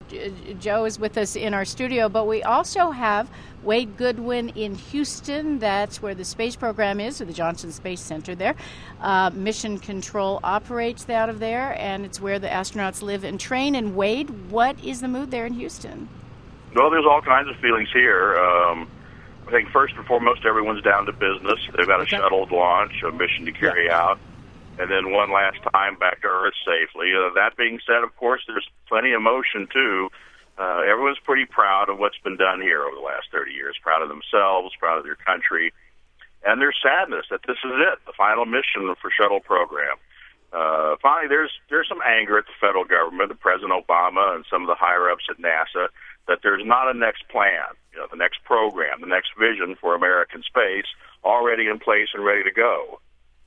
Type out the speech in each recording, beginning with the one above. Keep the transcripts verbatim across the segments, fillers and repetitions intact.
Joe is with us in our studio, but we also have Wade Goodwin in Houston. That's where the space program is, or the Johnson Space Center there. Uh, Mission Control operates out of there, and it's where the astronauts live and train. And Wade, what is the mood there in Houston? Well, there's all kinds of feelings here. Um, I think first and foremost, everyone's down to business. They've got a okay. shuttle launch, a mission to carry yeah. out, and then one last time back to Earth safely. Uh, that being said, of course, there's plenty of motion, too. Uh, everyone's pretty proud of what's been done here over the last thirty years, proud of themselves, proud of their country, and there's sadness that this is it, the final mission for shuttle program. Uh, finally, there's there's some anger at the federal government, the President Obama, and some of the higher-ups at NASA, that there's not a next plan, you know, the next program, the next vision for American space already in place and ready to go.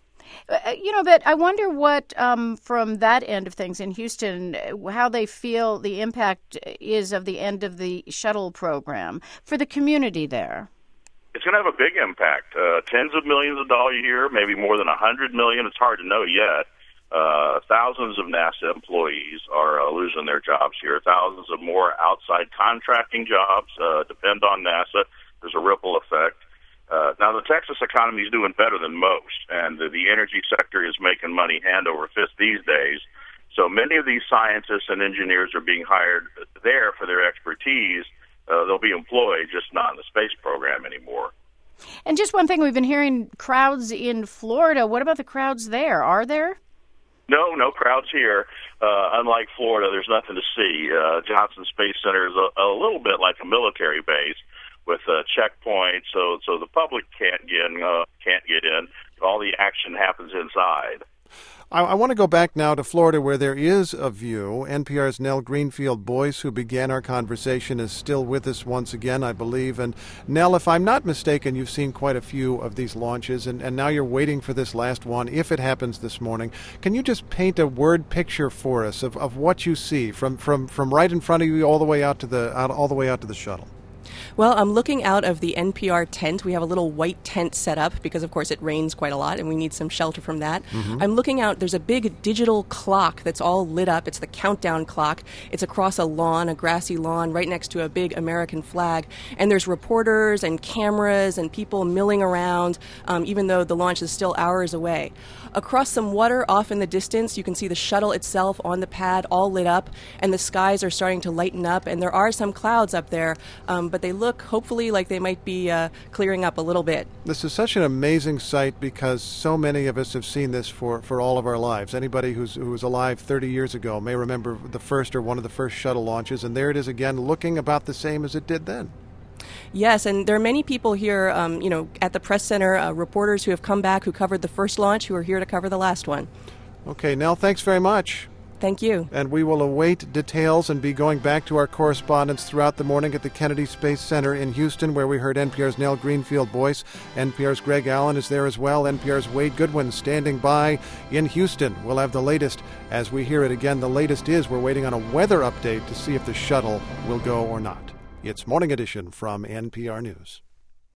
Uh, you know, but I wonder what, um, from that end of things in Houston, how they feel the impact is of the end of the shuttle program for the community there. It's going to have a big impact. Uh, tens of millions of dollars a year, maybe more than one hundred million. It's hard to know yet. Uh, thousands of NASA employees are uh, losing their jobs here. Thousands of more outside contracting jobs uh, depend on NASA. There's a ripple effect. Uh, now, the Texas economy is doing better than most, and the, the energy sector is making money hand over fist these days. So many of these scientists and engineers are being hired there for their expertise. Uh, they'll be employed, just not in the space program anymore. And just one thing, we've been hearing crowds in Florida. What about the crowds there? Are there? No, no crowds here. Uh, unlike Florida, there's nothing to see. Uh, Johnson Space Center is a, a little bit like a military base with uh, checkpoints, so so the public can't get in, uh, can't get in. All the action happens inside. I, I want to go back now to Florida, where there is a view. N P R's Nell Greenfield-Boyce, who began our conversation, is still with us once again, I believe. And Nell, if I'm not mistaken, you've seen quite a few of these launches, and, and now you're waiting for this last one, if it happens this morning. Can you just paint a word picture for us of, of what you see from, from, from right in front of you all the way out to the out, all the way out to the shuttle? Well, I'm looking out of the N P R tent. We have a little white tent set up because, of course, it rains quite a lot and we need some shelter from that. Mm-hmm. I'm looking out. There's a big digital clock that's all lit up. It's the countdown clock. It's across a lawn, a grassy lawn, right next to a big American flag. And there's reporters and cameras and people milling around, um, even though the launch is still hours away. Across some water off in the distance, you can see the shuttle itself on the pad all lit up, and the skies are starting to lighten up. And there are some clouds up there, um, but they look hopefully like they might be uh, clearing up a little bit. This is such an amazing sight because so many of us have seen this for, for all of our lives. Anybody who's who was alive thirty years ago may remember the first or one of the first shuttle launches, and there it is again, looking about the same as it did then. Yes, and there are many people here, um, you know, at the press center, uh, reporters who have come back who covered the first launch, who are here to cover the last one. Okay, Nell, thanks very much. Thank you. And we will await details and be going back to our correspondents throughout the morning at the Kennedy Space Center in Houston, where we heard N P R's Nell Greenfield-Boyce. N P R's Greg Allen is there as well. N P R's Wade Goodwin standing by in Houston. We'll have the latest as we hear it again. The latest is we're waiting on a weather update to see if the shuttle will go or not. It's Morning Edition from N P R News.